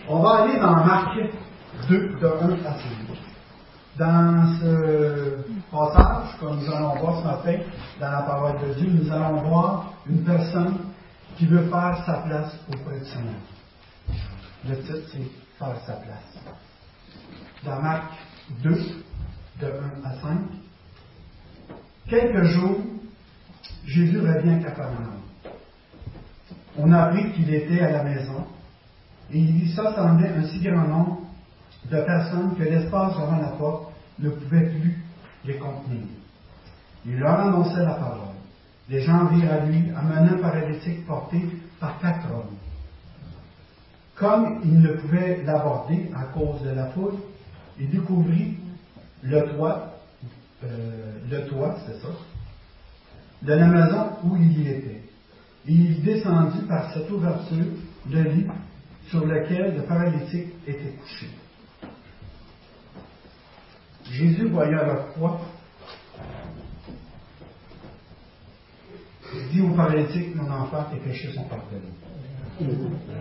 On va aller dans Marc 2, de 1 à 5. Dans ce passage, comme nous allons voir ce matin, dans la parole de Dieu, nous allons voir une personne qui veut faire sa place auprès du Seigneur. Le titre, c'est « Faire sa place ». Dans Marc 2, de 1 à 5, quelques jours, Jésus revient à Capharnaüm. On a appris qu'il était à la maison, et il y s'assemblait un si grand nombre de personnes que l'espace devant la porte ne pouvait plus les contenir. Il leur annonçait la parole. Les gens virent à lui, amenant un paralytique porté par 4 hommes. Comme il ne pouvait l'aborder à cause de la foule, il découvrit le toit, c'est ça, de la maison où il y était. Et il descendit par cette ouverture de lit sur lequel le paralytique était couché. Jésus, voyant leur foi, dit au paralytique, mon enfant, tes péchés sont pardonnés.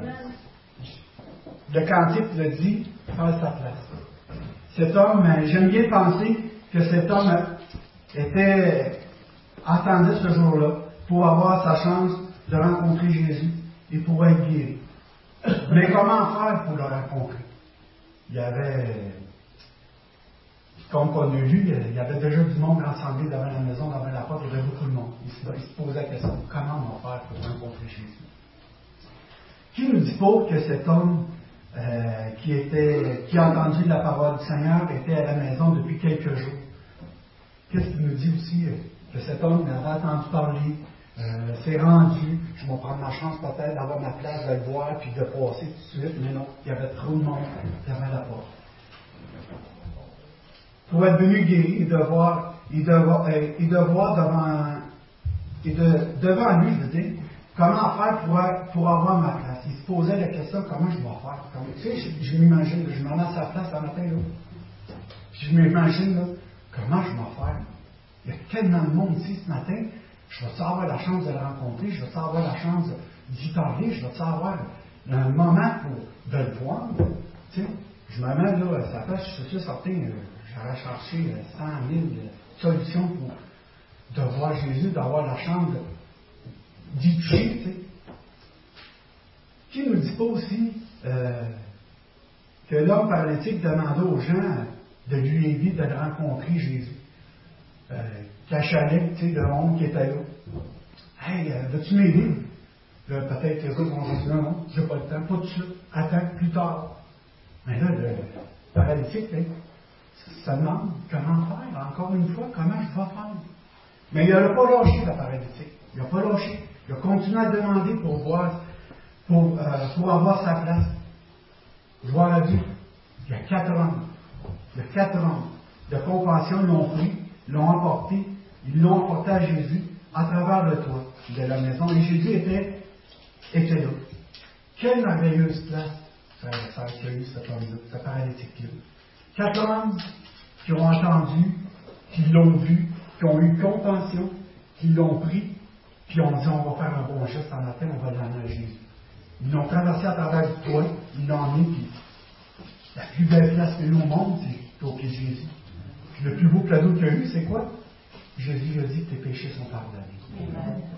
Le cantique le dit, faire sa place. Cet homme, j'aime bien penser que cet homme attendait ce jour-là pour avoir sa chance de rencontrer Jésus et pour être guéri. Mais comment faire pour le rencontrer? Il y avait, comme on a lu, il y avait déjà du monde rassemblé devant la maison, devant la porte, il y avait beaucoup de monde. Il se posait la question, comment on va faire pour rencontrer Jésus? Qui nous dit pas que cet homme qui a entendu la parole du Seigneur était à la maison depuis quelques jours? Qu'est-ce qu'il nous dit aussi? Que cet homme avait entendu parler, s'est rendu, je vais prendre ma chance peut-être d'avoir ma place, de le voir, puis de passer tout de suite, mais non, il y avait trop de monde devant la porte. Pour être venu guéri, il devant lui, je veux dire, comment faire pour avoir ma place? Il se posait la question, comment je vais faire? Tu sais, je m'imagine, je me mets à sa place ce matin, là. Je m'imagine, là, comment je vais faire? Il y a tellement de monde ici ce matin, je vais avoir la chance de le rencontrer, je vais avoir la chance d'y parler, je vais avoir un moment de le voir. Tu sais, je me mets là à sa place, je suis certain, j'aurais cherché 100 000 solutions pour de voir Jésus, d'avoir la chance d'y toucher. Tu sais. Qui ne nous dit pas aussi que l'homme paralytique demandait aux gens de lui éviter de rencontrer Jésus? Cachalait, tu sais, le monde qui était là. Hey, veux-tu m'aider? Peut-être les autres vont dire non, j'ai pas le temps, pas tout de suite, attends, plus tard. Mais là, le paralytique, ça demande comment faire, encore une fois, comment je vais faire. Mais il n'a pas lâché, le paralytique. Il n'a pas lâché. Il a continué à demander pour avoir sa place. Gloire à Dieu. Il y a 4 hommes. Il y a 4 hommes de compassion, ils l'ont pris, ils l'ont emporté, ils l'ont emporté à Jésus à travers le toit de la maison. Et Jésus était là. Quelle merveilleuse place, frère et sœur, qu'il y a eu cet homme-là, ce paralytique-là. 4 hommes qui ont entendu, qui l'ont vu, qui ont eu compassion, qui l'ont pris, puis on dit on va faire un bon geste en matin, on va l'amener à Jésus. Ils l'ont traversé à travers le toit, ils l'ont emmené, puis la plus belle place qu'il y a eu au monde, c'est au pied de Jésus. Puis le plus beau cadeau qu'il y a eu, c'est quoi? Jésus a dit que tes péchés sont pardonnés.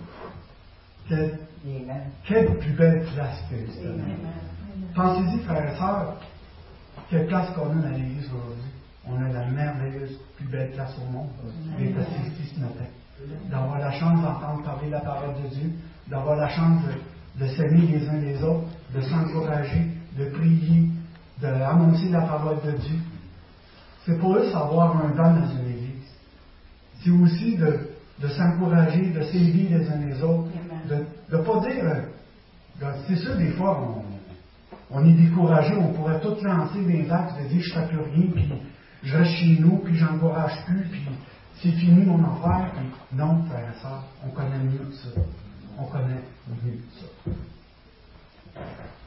Quelle plus belle place que cette année. Pensez-y, frères et sœurs, quelle place qu'on a dans l'Église aujourd'hui. On a la merveilleuse, plus belle place au monde d'être assis ici ce matin. D'avoir la chance d'entendre parler de la parole de Dieu, d'avoir la chance de s'aimer les uns les autres, de s'encourager, de prier, d'annoncer la parole de Dieu. C'est pour eux savoir un don dans une Église. C'est aussi de s'encourager, de s'aider les uns les autres, de ne pas dire, c'est sûr, des fois, on est découragé, on pourrait tout lancer des actes, de dire je ne fais plus rien, puis je reste chez nous, puis j'encourage plus, puis c'est fini mon affaire. Puis non, frère et sœur, on connaît mieux que ça. On connaît mieux que ça.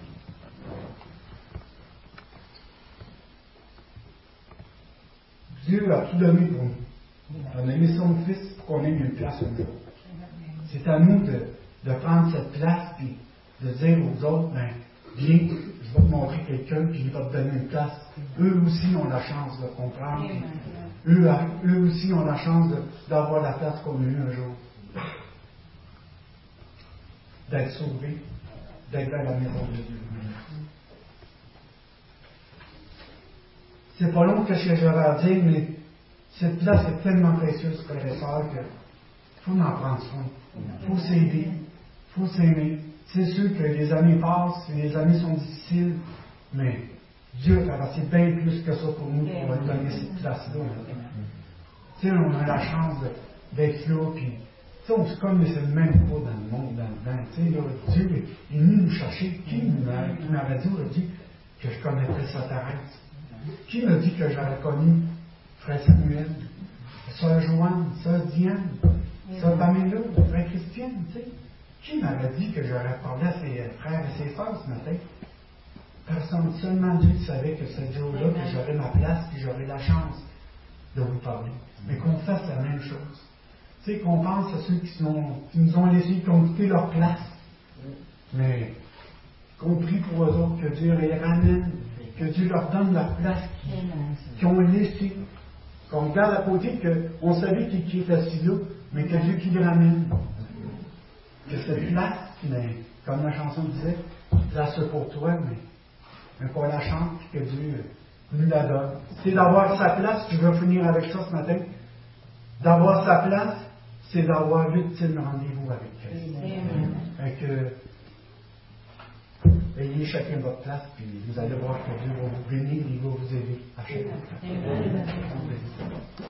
Dieu a tout donné pour nous. On a mis son Fils pour qu'on ait une place un jour. C'est à nous de prendre cette place et de dire aux autres, viens, je va te montrer quelqu'un, puis il va te donner une place. Eux aussi ont la chance de comprendre. Eux aussi ont la chance d'avoir la place qu'on a eue un jour. D'être sauvés, d'être à la maison de Dieu. C'est pas long que ce que j'avais à dire, mais cette place est tellement précieuse, frères et sœurs, qu'il faut en prendre soin. Il faut s'aider. Il faut s'aimer. C'est sûr que les années passent, les années sont difficiles, mais Dieu a passé bien plus que ça pour nous, pour nous donner cette place-là. Tu sais, on a la chance d'être là, puis on se connaissait même pas dans le monde, dans le vent. Tu sais, là, Dieu est venu nous chercher. Qui m'avait dit que je connaîtrais sa Thérèse? Qui m'a dit que j'aurais connu Frère Samuel, Sœur Joanne, Sœur Diane, Sœur Pamela, Frère Christiane, tu sais? Qui m'avait dit que j'aurais parlé à ses frères et ses sœurs ce matin? Personne, seulement Dieu savait que ce jour-là, que j'aurais ma place, que j'aurais la chance de vous parler. Mais qu'on fasse la même chose. Tu sais, qu'on pense à ceux qui nous ont laissés, qui ont quitté leur place. Mais qu'on prie pour eux autres, que Dieu les ramène, que Dieu leur donne leur place qu'ils ont laissé. Qu'on regarde à côté, qu'on savait qui est assis là, mais que Dieu qui les ramène. Que cette place, mais, comme la chanson disait, place pour toi, mais qu'on la chante, que Dieu nous la donne. C'est d'avoir sa place, je veux finir avec ça ce matin, d'avoir sa place, c'est d'avoir l'ultime rendez-vous avec Christ. Fait que, ayez chacun votre place, puis vous allez voir que Dieu va vous bénir, il va vous aider à chaque fois.